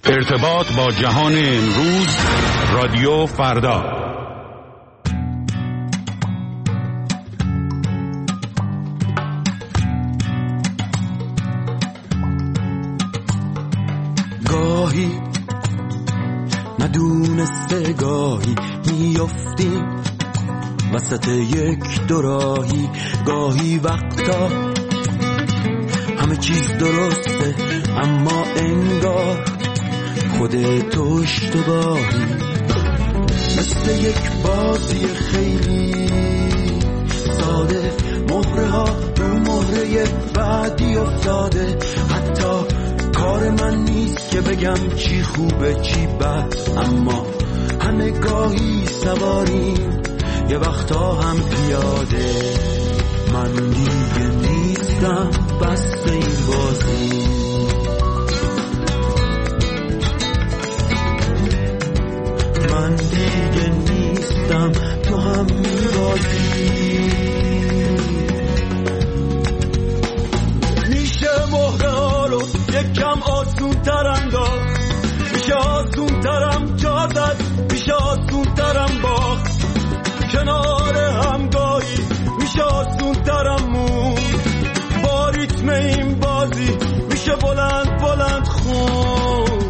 ارتباط با جهان امروز، رادیو فردا. گاهی ندونسته گاهی میافتیم وسط یک دوراهی، گاهی وقتا همه چیز درسته اما انگار خودت اشتباهی، مثل یک بازی خیلی ساده، مهره ها رو مهره بعدی افتاده. حتی کار من نیست که بگم چی خوبه چی بد، اما همه گاهی سواریم یه وقتا هم پیاده. من دیگه نیستم بس این بازی، من دیگه نیستم تو هم میبازی. میشه مهره ها رو یکم آسون تر انداخت، میشه آسون ترم جا زد، میشه آسون ترم باخت کنار همگاهی، میشه آسون ترم مون با ریتم این بازی، میشه بلند بلند خون.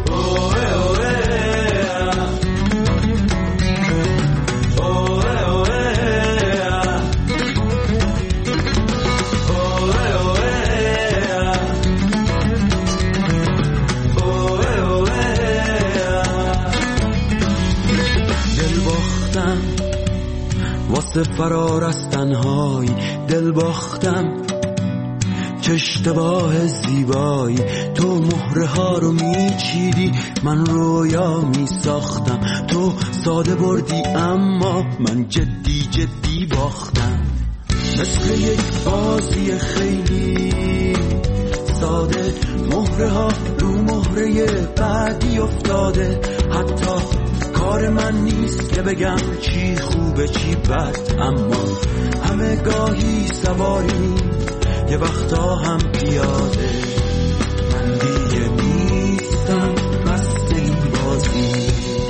واسه فرار از تنهایی دل باختم، چه اشتباه زیبایی. تو مهره ها رو میچیدی من رویا میساختم، تو ساده بردی اما من جدی جدی باختم. مثل یک بازی خیلی ساده، مهره ها رو مهره بعدی افتاده. حتی کار من نیست که بگم چی خوبه چی بد، اما همه گاهی سواری یه وقتا هم پیاده. من دیگه نیستم بس این بازی،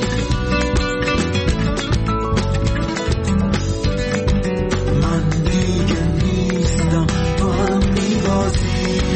من دیگه نیستم تو هم میبازی.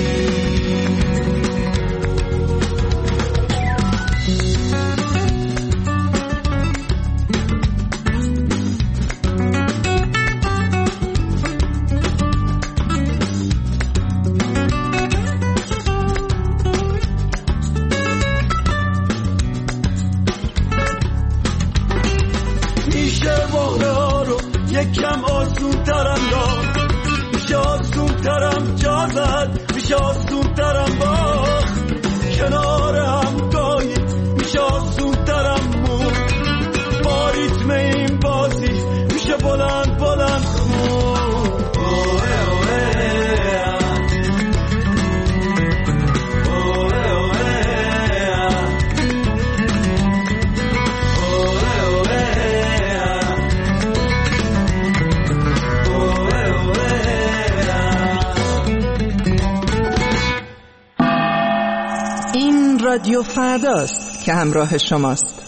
یکم آسون ترم داد، میشه آسون ترم جا زد، میشه آسون ترم باخت کنار همگاهی، میشه آسون ترم مون با ریتم این بازی، میشه بلند بلند خون. رادیو فرداست که همراه شماست.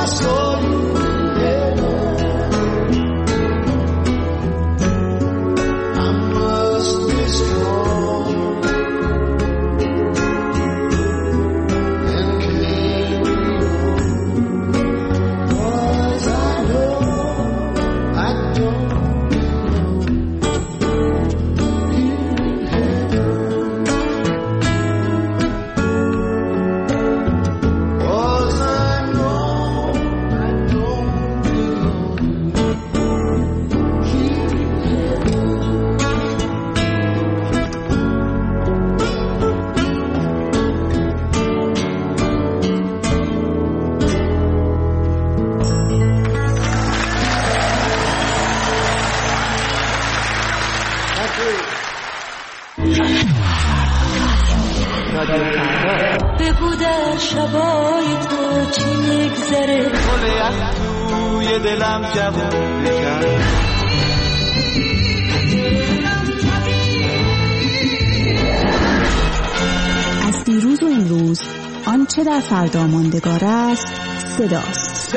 بگو در شبای تو چی میگذره، گل از توی دلم جوون بکن. از دیروز و امروز آنچه در فردا ماندگار است صداست.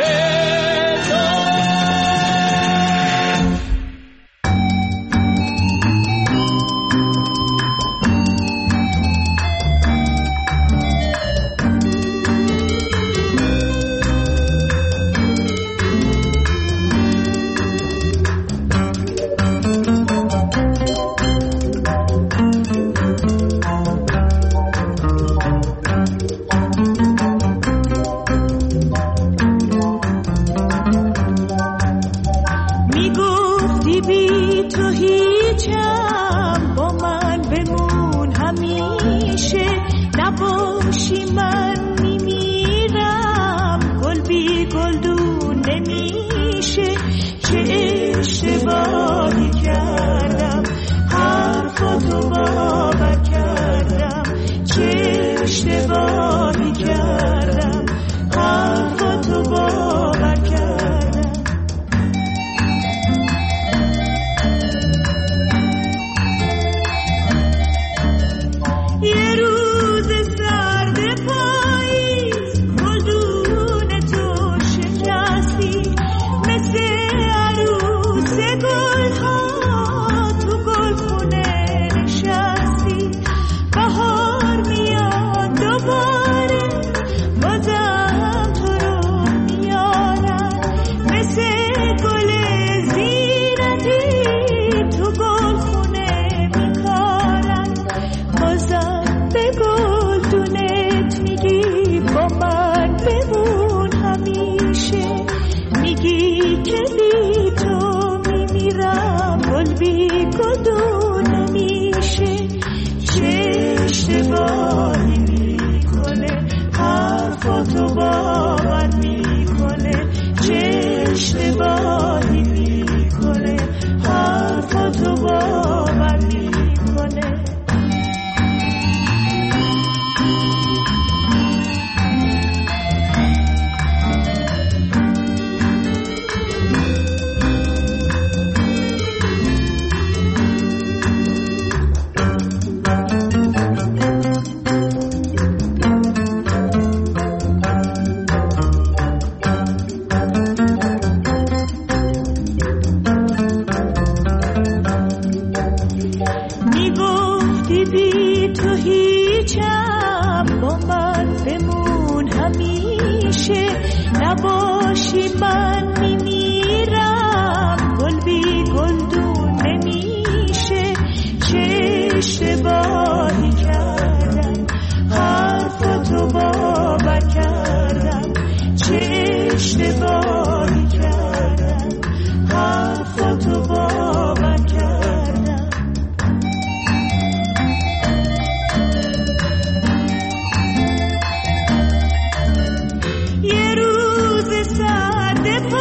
یه روز سرد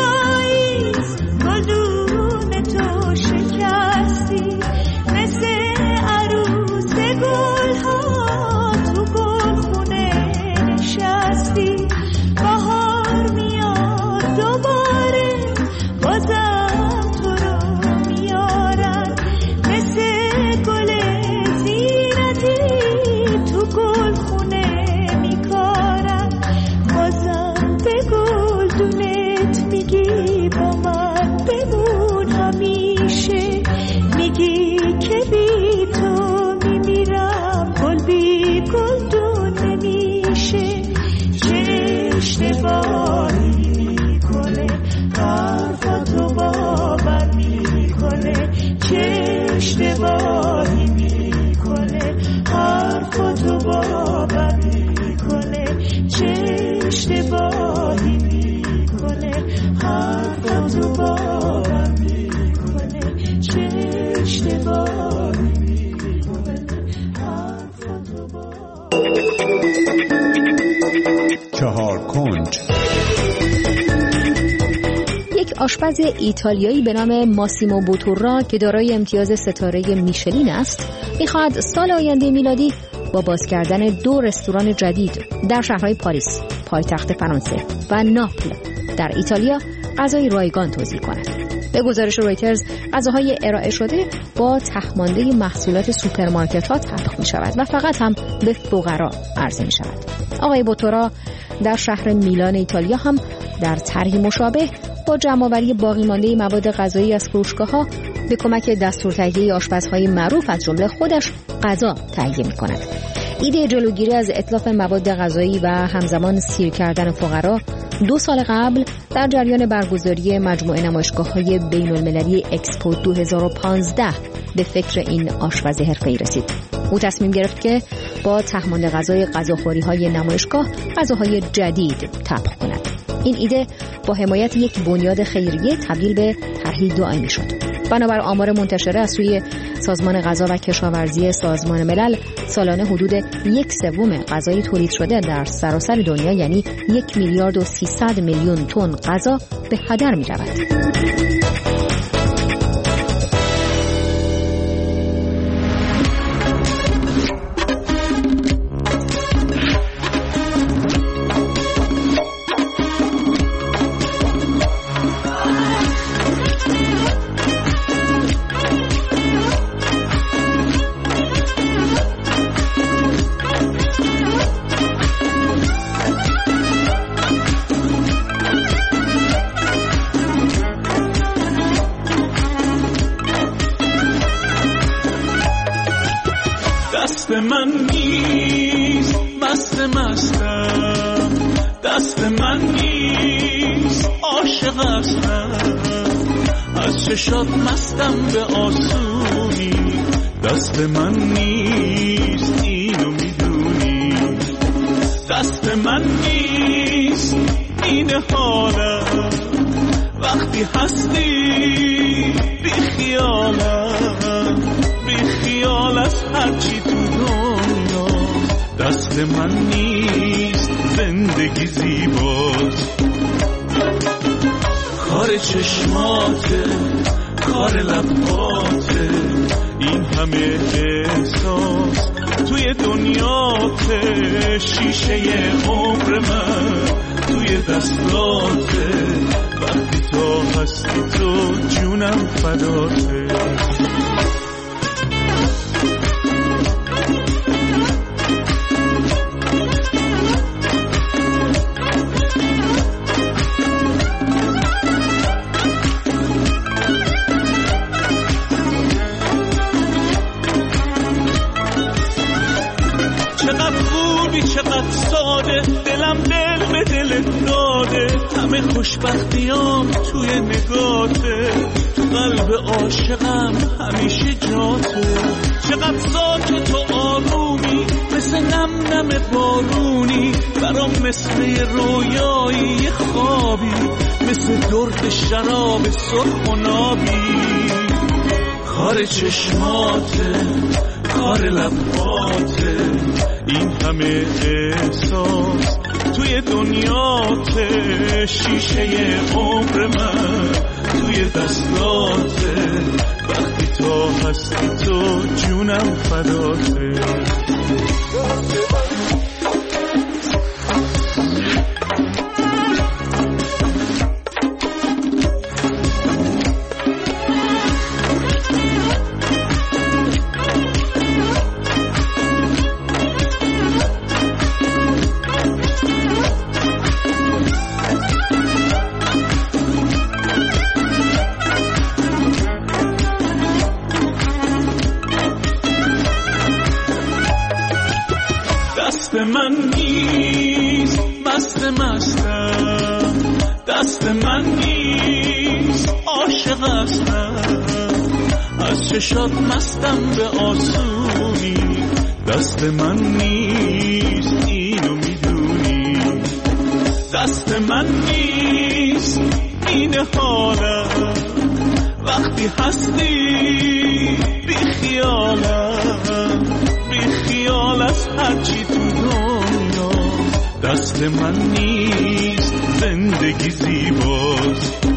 کنج. یک آشپز ایتالیایی به نام ماسیمو بوتورا که دارای امتیاز ستاره میشلین است، می‌خواهد سال آینده میلادی با باز کردن 2 رستوران جدید در شهرهای پاریس، پایتخت فرانسه، و ناپل در ایتالیا غذای رایگان توزیع کند. به گزارش رویترز، غذاهای ارائه شده با ته‌مانده محصولات سوپرمارکت‌ها طبخ می‌شود و فقط هم به فقرا عرضه می‌شود. آقای بوتورا در شهر میلان ایتالیا هم در طرحی مشابه با جمع‌آوری باقی مانده مواد غذایی از فروشگاه‌ها به کمک دستورتهیه آشپزهای معروف از جمله خودش غذا تهیه می‌کند. ایده جلوگیری از اتلاف مواد غذایی و همزمان سیر کردن فقرا 2 سال قبل در جریان برگزاری مجموعه نمایشگاه‌های بین‌المللی اکسپو 2015 به فکر این آشپز حرفه‌ای رسید. او تصمیم گرفت که با ته‌مانده غذای غذاخوری‌های نمایشگاه غذاهای جدید طبخ کند. این ایده با حمایت یک بنیاد خیریه تبدیل به طرحی دائمی شد. بنابر آمار منتشره از سوی سازمان غذا و کشاورزی سازمان ملل، سالانه حدود 1/3 غذای تولید شده در سراسر دنیا، یعنی 1 میلیارد و 300 میلیون تن غذا به هدر می رود. دست من نیست مستم، دست من نیست عاشق هستم، از چشات مستم به آسونی، دست من نیست اینو میدونی، دست من نیست این حالم، وقتی هستی بی خیالم، بی خیال از هرچی تو دنیا، دست من نیست زندگی زیباست، کار چشماته، کار لباته، این همه احساس توی دنیاته، شیشه عمر من توی دستاته، وقتی تو هستی تو جونم فداته. چقدر خوبی چقدر ساده، دلم دل به دلت داده، همه خوشبختیام توی نگاته، تو قلب عاشقم همیشه جاته، چقدر ساکت و آرومی، مثل نم نم بارونی، برام مثل رویایی خوابی، مثل درد شراب سرخ و نابی، کار چشماته، کار لباته، این همه احساس توی دنیاته، شیشه عمر من توی دستاته، وقتی تو هستی تو جونم فداته. دست من نیست مستم، دست من نیست عاشق هستم، از چشات مستم به آسونی، دست من نیست اینو میدونی، دست من نیست این حالم، وقتی هستی بی خیالم، بی خیال از هرچی تو دنیا، دست دست من نیست زندگی زیباست.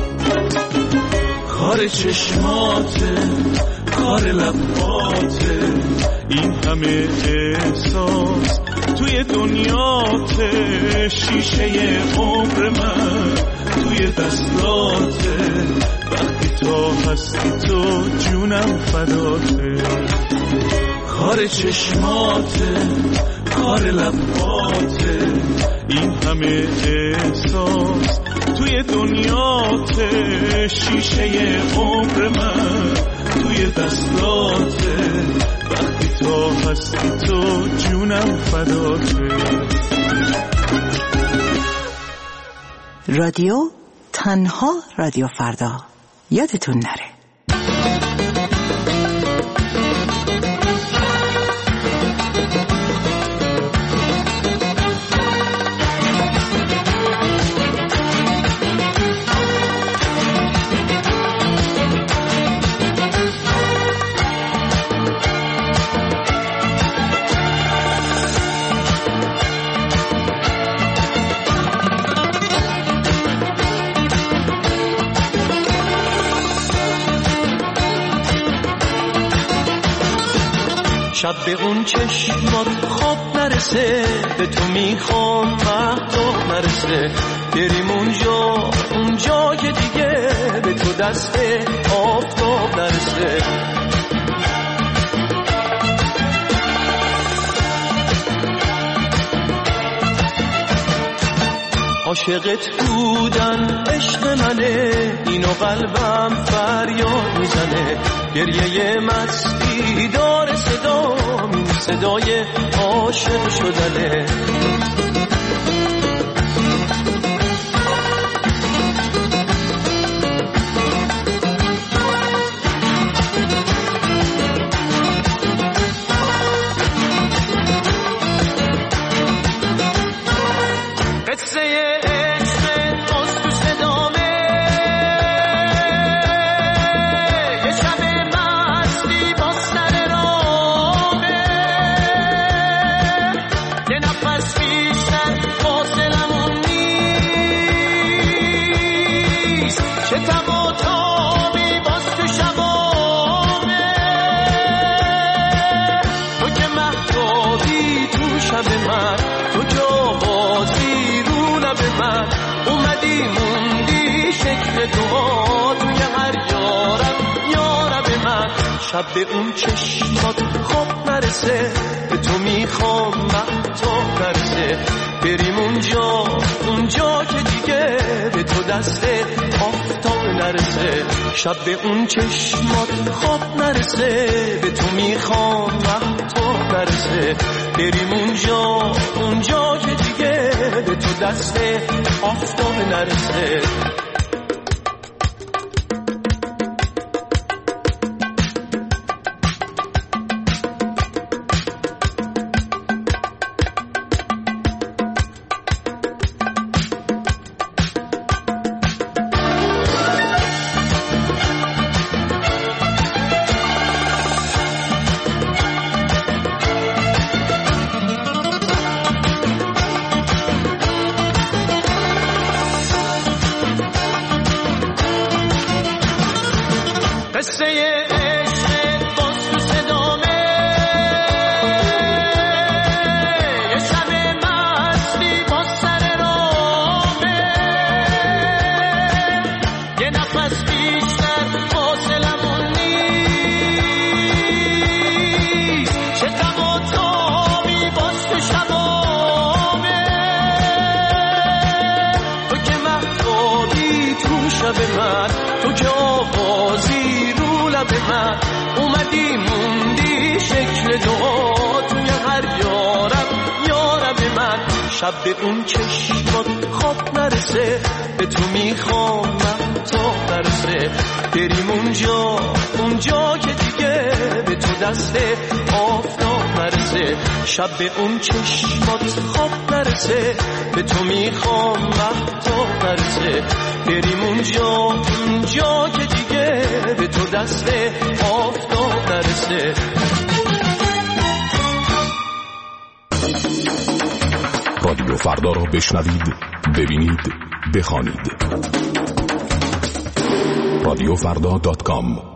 کار چشماته، کار لباته، این همه احساس توی دنیاته. شیشه عمر من توی دستاته، وقتی تا هستی تو جونم فداته. کار چشماته، کار لباته، این همه احساس توی دنیاته. شیشه عمر من توی دستاته، وقتی تا هستی تو جونم فداته. رادیو تنها رادیو فردا، یادتون نره. شب به اون چشمات خواب نرسه، به تو میخوام مهتاب نرسه. بریم اونجا که دیگه به تو دست آفتاب نرسه. عاشقت بودن عشق منه، اینو قلبم فریاد میزنه. گریه مستی داره صدا، این صدای عاشق شدنه. شب به اون چشمات خواب نرسه، به تو میخوام مهتاب نرسه. بریم اونجا که دیگه به تو دست آفتاب نرسه. شب به اون چشمات خواب نرسه، به تو میخوام مهتاب نرسه. بریم اونجا که دیگه به تو دست آفتاب نرسه. شب به اون چشمات خواب نرسه، به تو میخوام مهتاب نرسه. بریم اونجا که دیگه به تو دست آفتاب نرسه. شب به اون چشمات خواب نرسه، به تو میخوام مهتاب نرسه. بریم اونجا که دیگه به تو دست آفتاب نرسه. رادیو فردا را بشنوید، ببینید، بخوانید. radiofrda.com.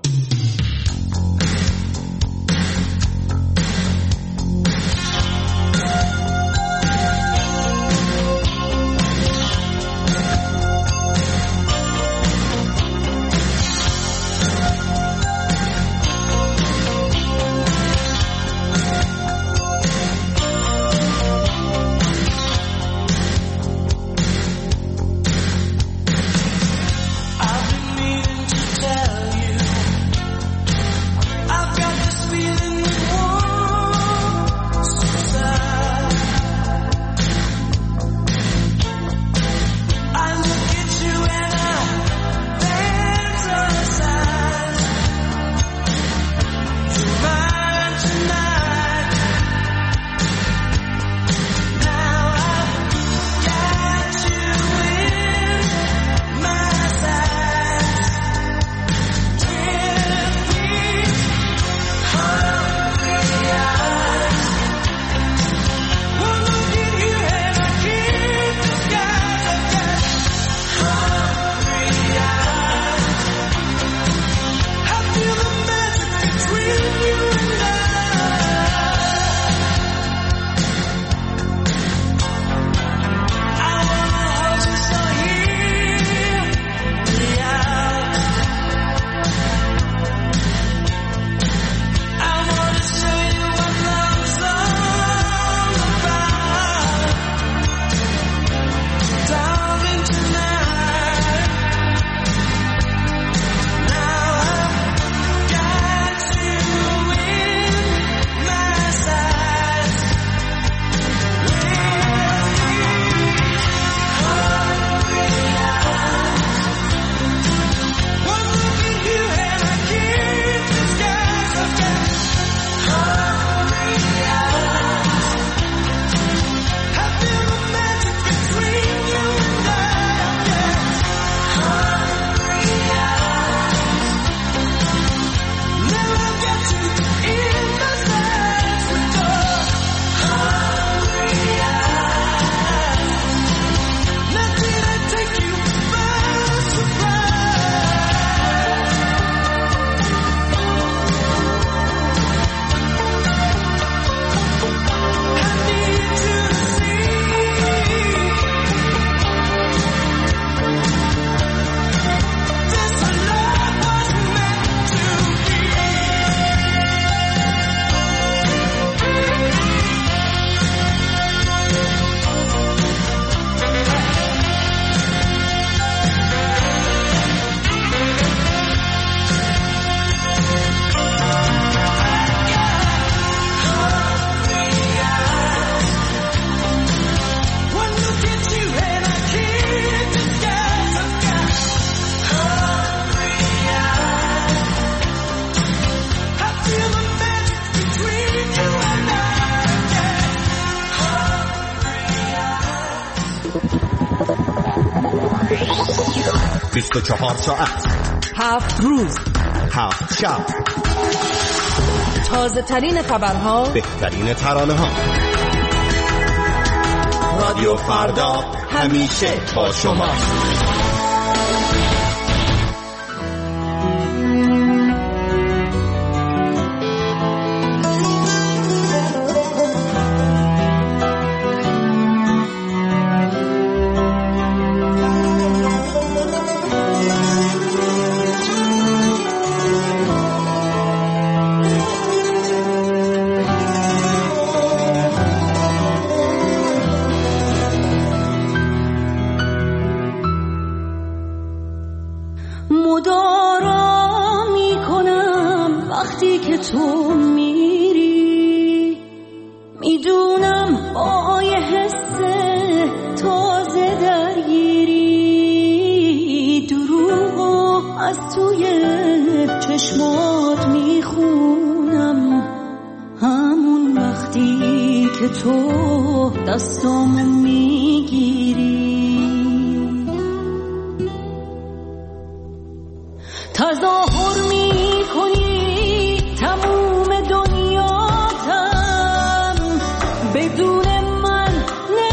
چهار ساعت 7 روز 7 شب، تازه ترین خبرها، بهترین ترانه ها. رادیو فردا همیشه با شما. مدارا میکنم وقتی که تو میری، میدونم با یه حس تازه درگیری، دروغو از توی چشمات میخونم، همون وقتی که تو دستامو میگیری. تظاهر میکنی تموم دنیاتم، بدون من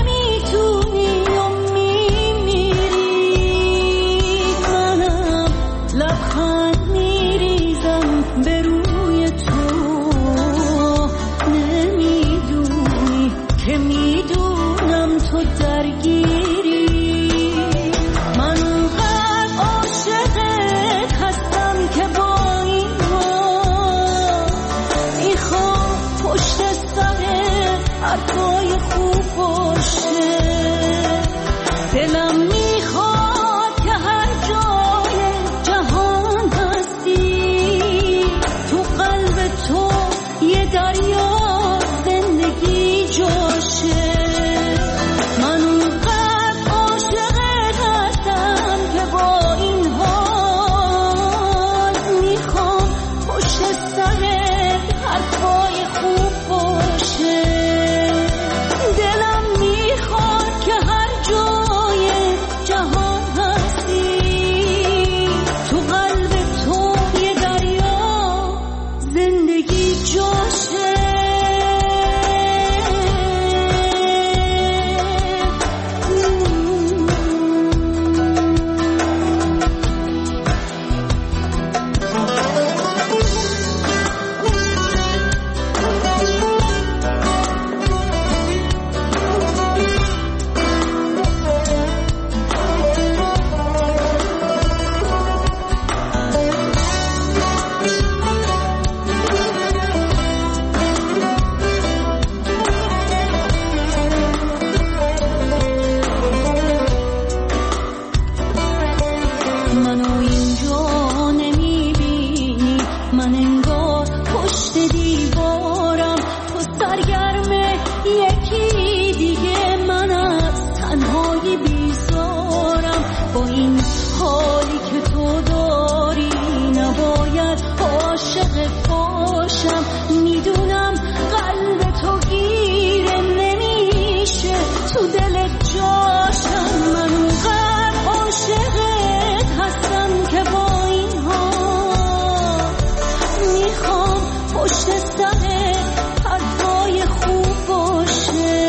منو اینجا نمیبینی، من انگار پشت دیوارم، تو سرگرم یکی دیگه، من از تنهایی بیزارم. با این حالی که تو داری نباید عاشق باشم، میدونم قلب تو گیره نمیشه تو دل جاشم. من اونقدر عاشقت هستم که با این حال میخوام پشت سر حرفای خوب باشه.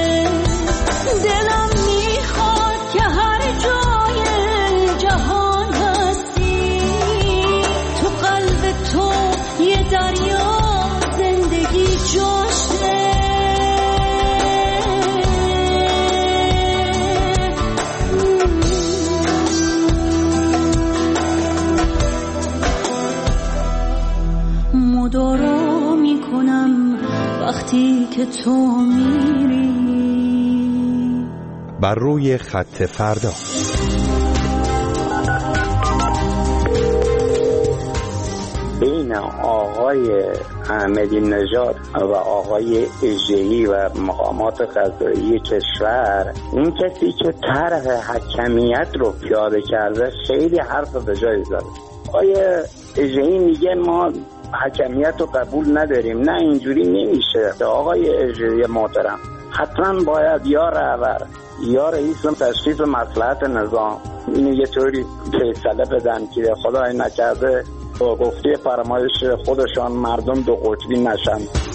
دلم میخواد که هر جای جهان هستی، تو قلب تو یه دریا زندگی جاشه. مدارا میکنم وقتی که تو میری. بر روی خط فردا. بین آقای احمدی نژاد و آقای اژه‌ای و مقامات قضایی کشور، این کسی که طرح حکمیت رو پیاده کرده خیلی حرف به جایی زده. آقای اژه‌ای میگه ما حکمیت رو قبول نداریم. نه، اینجوری نمیشه. آقای اژه‌ای محترم، حتما باید یا رهبر یا رئیس تشخیص مصلحت نظام اینو یه طوری فیصله بدن که خدای نکرده با گفته فرمایش خودشان مردم دو قطبی نشن.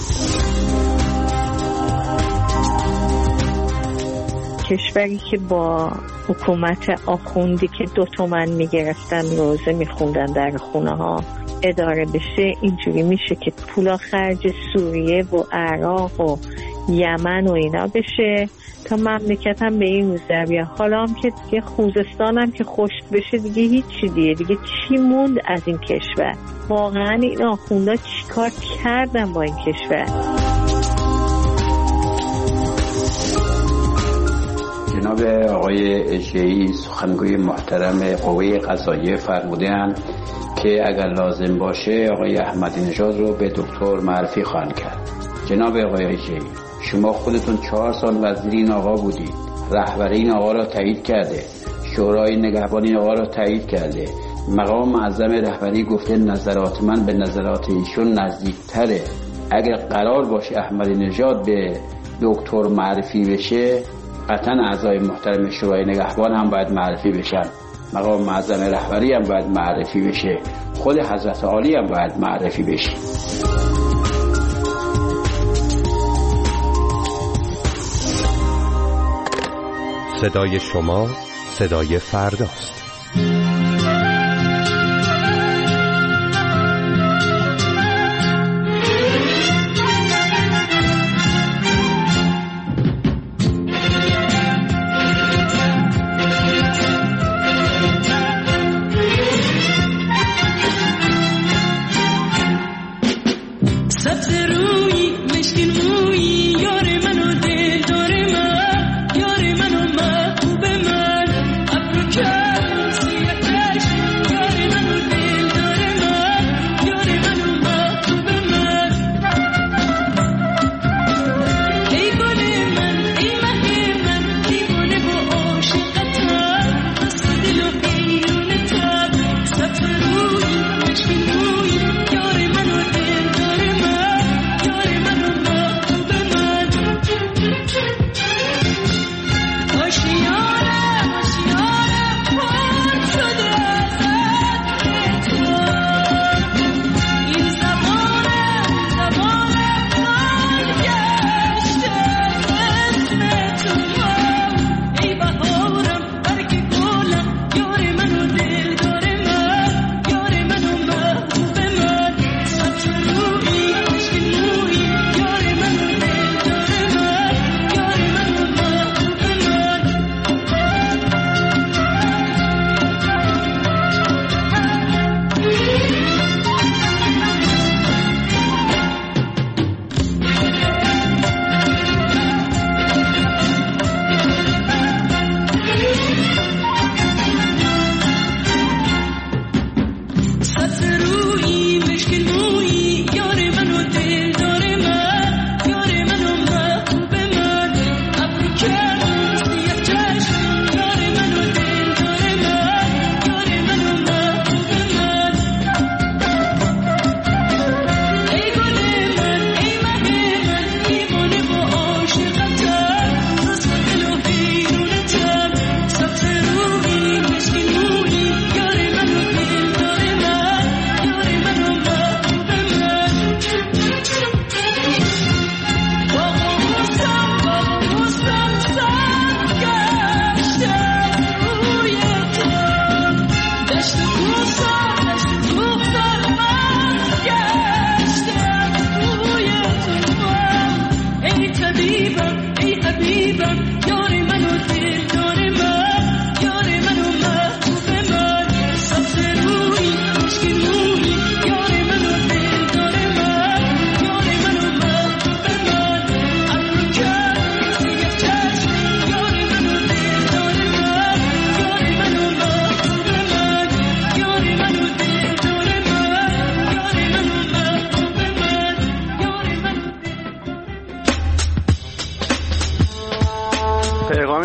کشوری که با حکومت آخوندی که 2 تومن میگرفتن روزه میخوندن در خونه ها اداره بشه، اینجوری میشه که پولا خرج سوریه و عراق و یمن و اینا بشه تا مملکت هم به این روز در بیاد. حالا هم که دیگه خوزستان هم که خشک بشه دیگه هیچی دیگه چی موند از این کشور؟ واقعا این آخوندا چیکار کردن با این کشور؟ جناب آقای اژه‌ای سخنگوی محترم قوه قضاییه فرمودند که اگر لازم باشه آقای احمدی نژاد رو به دکتر معرفی خواهند کرد. جناب آقای اژه‌ای، شما خودتون 4 سال وزیر این آقا بودید، رهبری این آقا را تایید کرده، شورای نگهبان این آقا را تایید کرده، مقام معظم رهبری گفته نظرات من به نظرات ایشون نزدیکتره. اگر قرار باشه احمدی نژاد به دکتر معرفی بشه، قطعا اعضای محترم شورای نگهبان هم باید معرفی بشن، مقام معظم رهبری هم باید معرفی بشه، خود حضرت عالی هم باید معرفی بشه. صدای شما صدای فرداست. Yeah.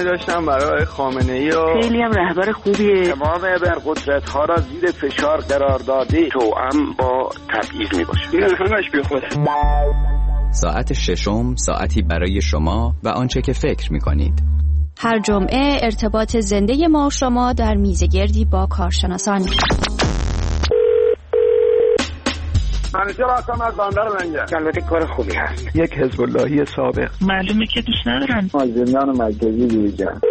داشتم برای خامنه‌ای و خیلی هم رهبر خوبیه. تمام ابرقدرت‌ها را زیر فشار قرار داده، توأم با تبعیض میباشه. این همش بیخوده. ساعت ششم، ساعتی برای شما و آنچه که فکر می‌کنید. هر جمعه ارتباط زنده ما و شما در میزگردی با کارشناسان. منیجر هستم از بندر منجر. البته کار خوبی هست. یک حزب اللهی سابق. معلومه که دوست ندارن. زندان مرکزی بیرجن.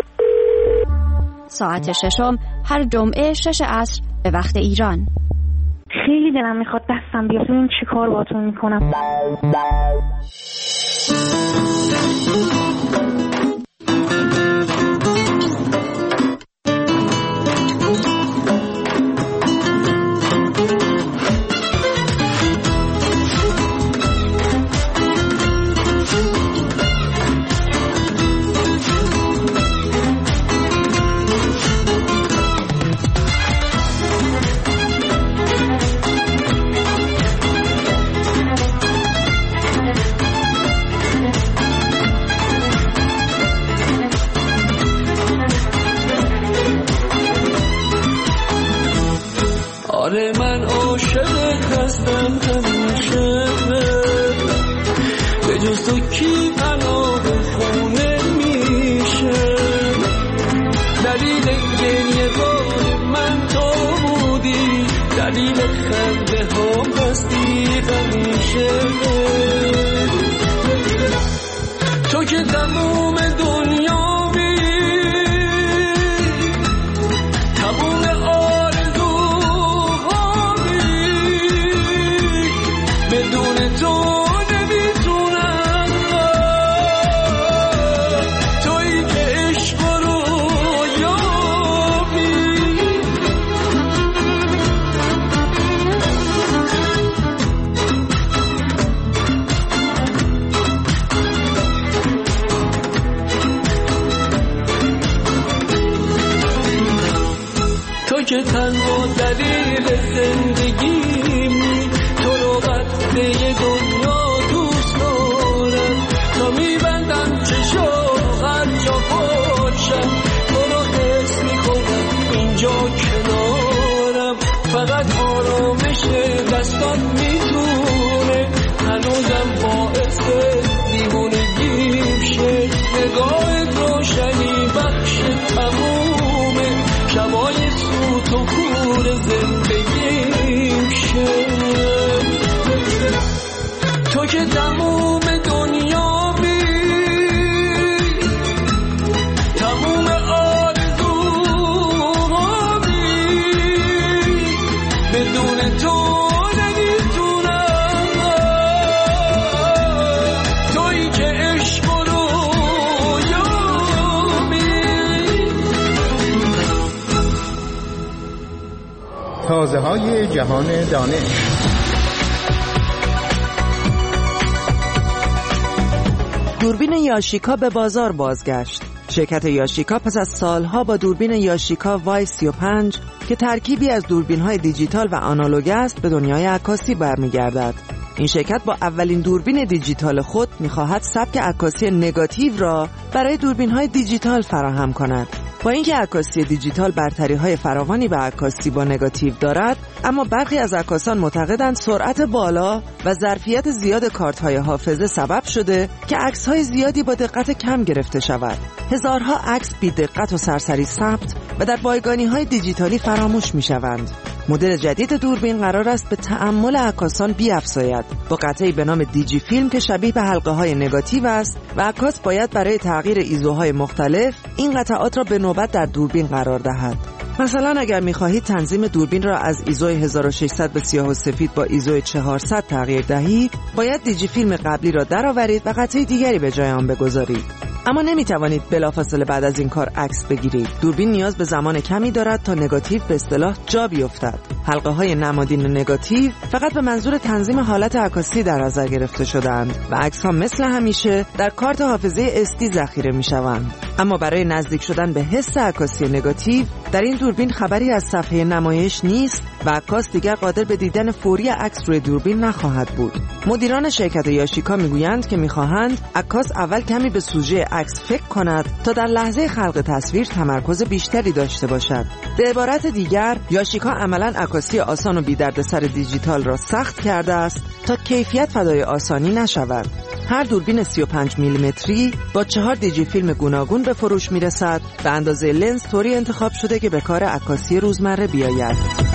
ساعت ششم هر جمعه 6 عصر به وقت ایران. خیلی دلم میخواد دستم بیاد ببینم چی کار باهاتون میکنم. من عاشقت هستم همیشه، به جز تو کی پناه خونه میشه. دلیل گریه بار من تو بودی، دلیل خنده ها هستی همیشه. تو که تموم دنیا که تنها دلیل زندگیمی، تو رو قطعه دنیا دوست دارم. تا میبندم چشم هر جا باشم، تو رو حس میکنم اینجا کنارم. فقط آرامش دستات میتونه هنوزم باعث دیوونگیم شه. نگاهت روشنی بخش تمومه، شبای تو کور زندگیم شه. تو که تموم دنیا بی، تموم آرزوها بی، بدون تو نمیتونم. تویی که عشق رو تازه های جهان دانش. دوربین یاشیکا به بازار بازگشت. شرکت یاشیکا پس از سالها با دوربین یاشیکا وای 35 که ترکیبی از دوربین‌های دیجیتال و آنالوگ است به دنیای عکاسی برمیگردد. این شرکت با اولین دوربین دیجیتال خود می‌خواهد سبک عکاسی نگاتیو را برای دوربین‌های دیجیتال فراهم کند. با اینکه عکاسی دیجیتال برتری‌های فراوانی به عکاسی با نگاتیو دارد، اما برخی از عکاسان معتقدند سرعت بالا و ظرفیت زیاد کارت‌های حافظه سبب شده که عکس‌های زیادی با دقت کم گرفته شود. هزارها عکس بی‌دقت و سرسری ثبت و در بایگانی‌های دیجیتالی فراموش می‌شوند. مدل جدید دوربین قرار است به تأمل عکاسان بیفزاید با قطعه‌ای به نام دیجی فیلم که شبیه به حلقه‌های نگاتیو است و عکاس باید برای تغییر ایزوهای مختلف این قطعات را به نوبت در دوربین قرار دهد. مثلا اگر می‌خواهید تنظیم دوربین را از ایزوی 1600 به سیاه و سفید با ایزوی 400 تغییر دهید، باید دیجی فیلم قبلی را درآورید و قطعه دیگری به جای آن بگذارید. اما نمی‌توانید بلافاصله بعد از این کار عکس بگیرید. دوربین نیاز به زمان کمی دارد تا نگاتیو به اصطلاح جا بیفتد. حلقه‌های نمادین نگاتیو فقط به منظور تنظیم حالت عکاسی در نظر گرفته شده‌اند و عکس‌ها مثل همیشه در کارت حافظه SD ذخیره می‌شوند. اما برای نزدیک شدن به حس عکاسی نگاتیو، در این دوربین خبری از صفحه نمایش نیست و عکاس دیگر قادر به دیدن فوری عکس روی دوربین نخواهد بود. مدیران شرکت یاشیکا میگویند که میخواهند عکاس اول کمی به سوژه عکس فکر کند تا در لحظه خلق تصویر تمرکز بیشتری داشته باشد. به عبارت دیگر یاشیکا عملاً عکاسی آسان و بی دردسر دیجیتال را سخت کرده است تا کیفیت فدای آسانی نشود. هر دوربین 35 میلیمتری با 4 دیجی فیلم گوناگون به فروش میرسد و اندازه لنز طوری انتخاب شده که به کار عکاسی روزمره بیاید.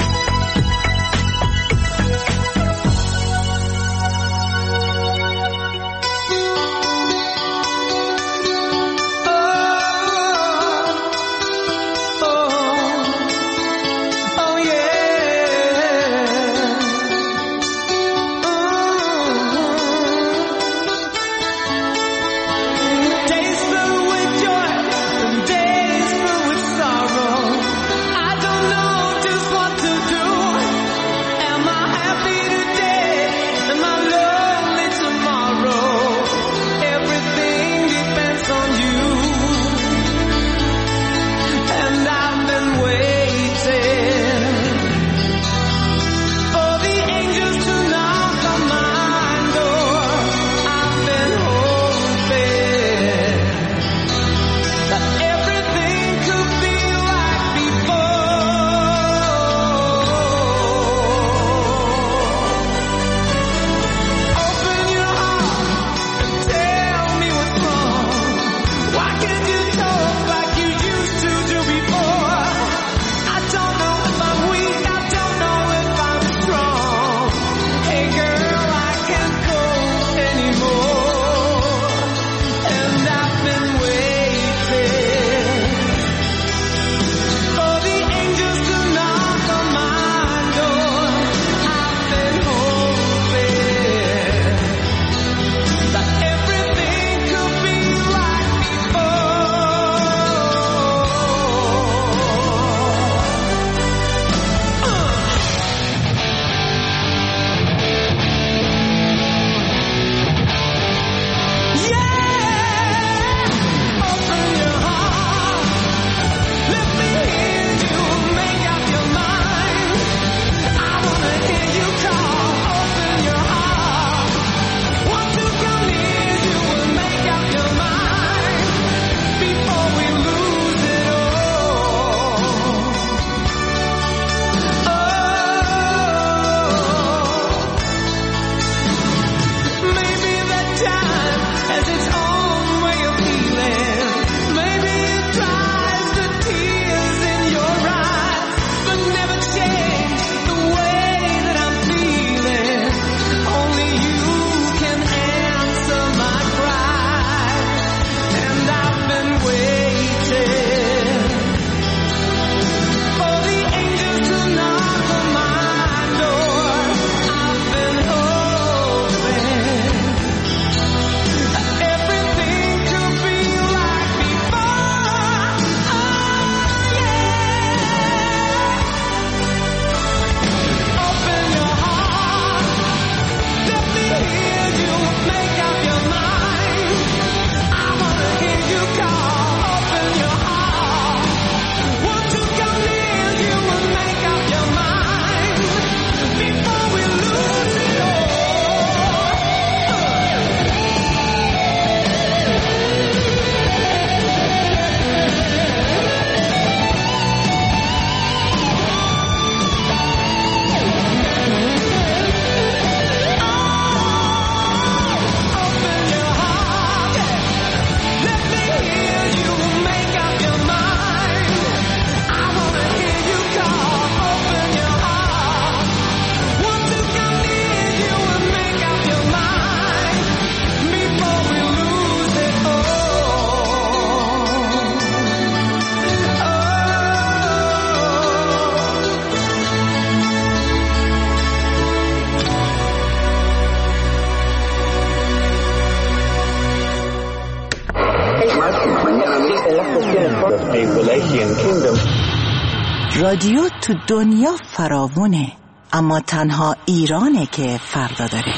رادیو تو دنیا فراوونه، اما تنها ایرانه که فردا داره.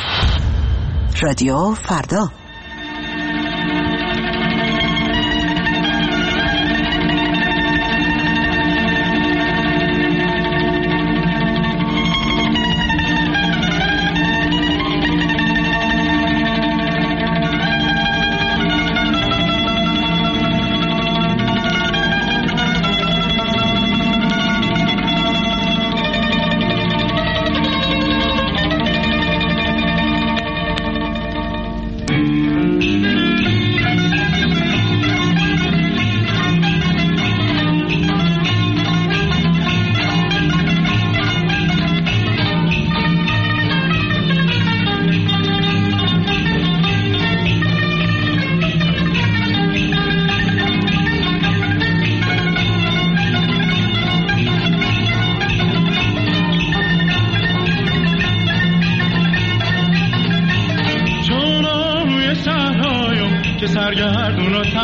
رادیو فردا.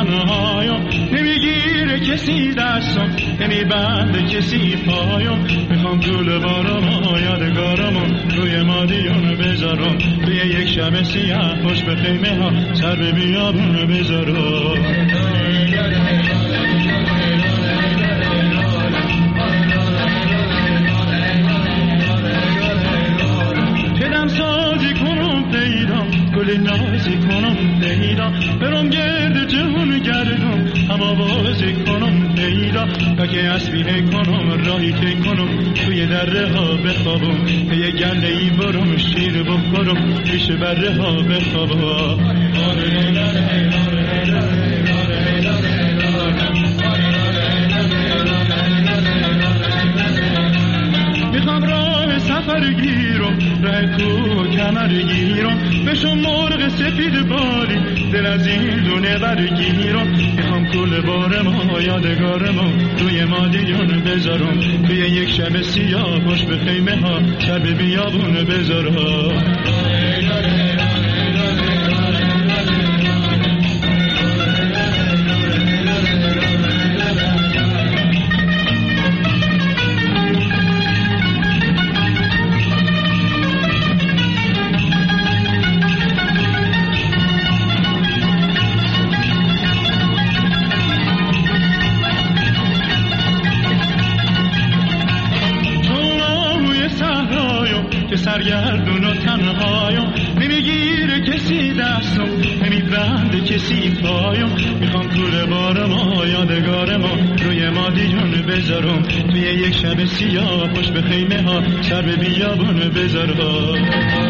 تنهایم، نمیگیره کسی دستم، نمیبنده کسی پایم. میخوام طول بارم یادگارم روی مادیون بذارم، توی یک شب سیاه خوش به خیمه ها سر به بیابون بذارم. گل نازی کنم پیدا، برم گرد جهون گردم هوا بازی کنم پیدا. که اسبیه کنم راهی تی کنم توی دره ها بخوابم، یه گنده ای برم شیر بخورم پیش بره ها بخوابم. میخوام راه سفر گیرم، راه کوه کمر گیرم، بشم مرغ سفید بالی دل از این دونه برگیرم. میخوام کل بارم یادگارم روی مادیون بذارم، توی یک شب سیاه خوش به خیمه ها سر به بیابون بذارم. سرگردون و تنهایم، نمیگیره کسی دستم، نمیبنده کسی پایم. میخوام طول بارم یادگارم روی مادیون بذارم، توی یک شب سیاه خوش به خیمه ها سر به بیابون بذارم.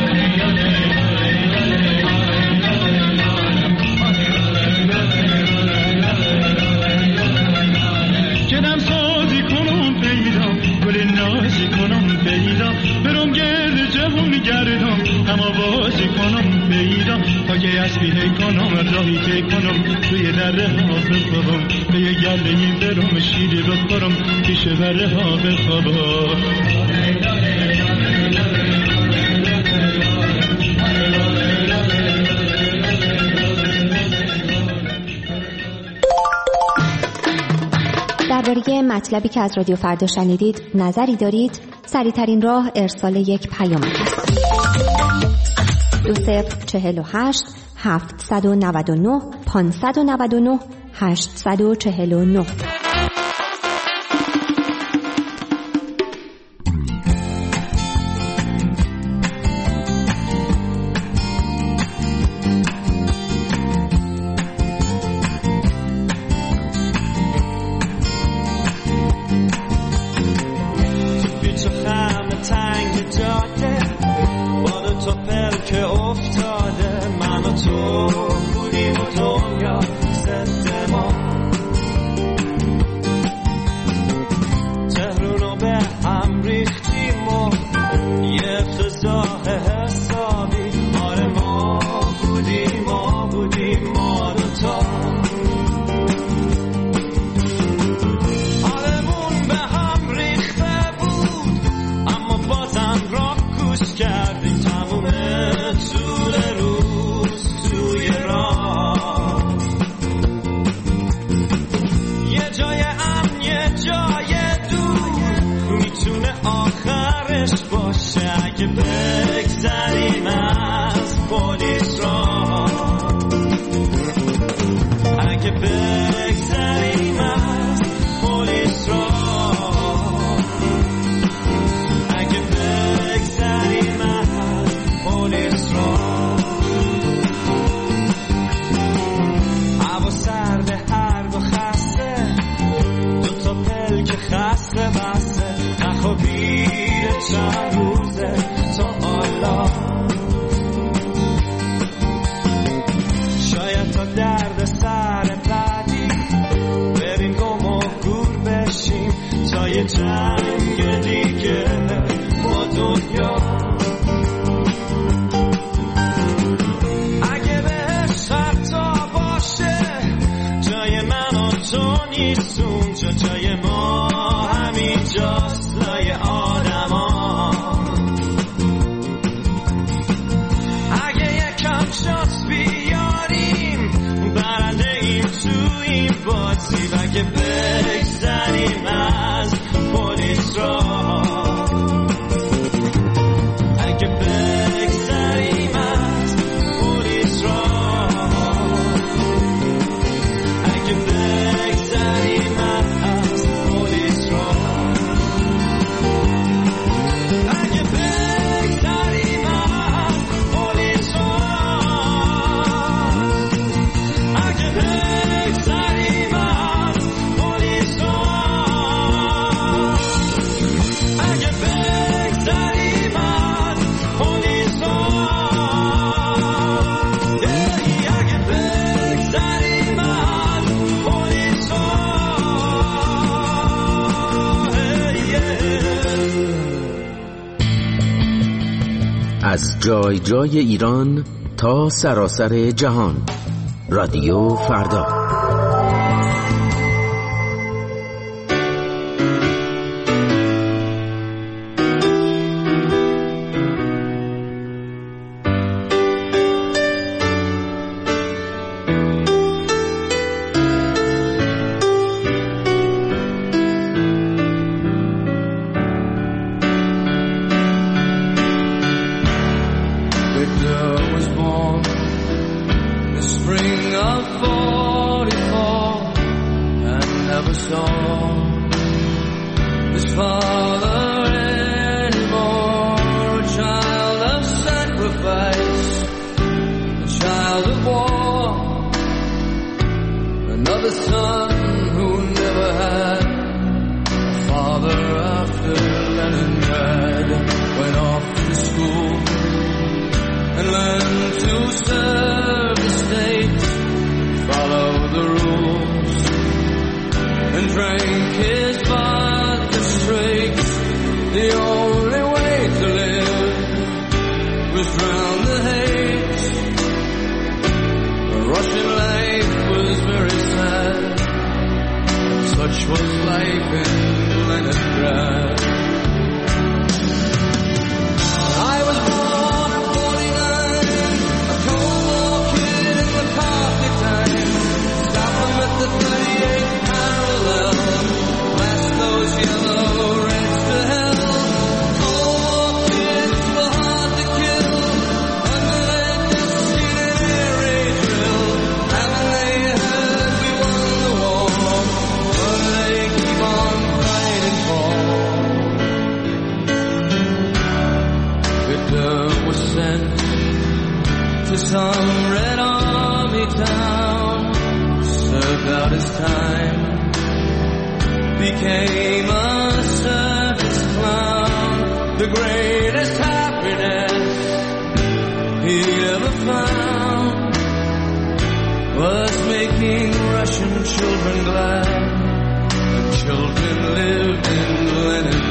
کدم سازی کنم پیدا، گل نازی کنم پیدا، برم گرد جهون گردم اما بازی کنم پیدا. تا که اسبیه کنم راهی تی کنم توی دره ها بخوابم، به یه گله این برم شیری بخورم پیش بره ها بخوابم. درباره مطلبی که از رادیو فردا شنیدید نظری دارید؟ سریع‌ترین راه ارسال یک پیام است. 2048 799 599 849. اگه یکم شانس بیاریم برنده این تو اگه بگذریم از پلیس را، اگه بگذریم از پلیس را، اگه بگذریم از پلیس را، اگه بگذریم از پلیس را، اگه بگذریم از پلیس را، اگه بگذریم از پلیس را، اگه بگذریم از پلیس را. از جای جای ایران تا سراسر جهان، رادیو فردا. Children lived in Leningrad.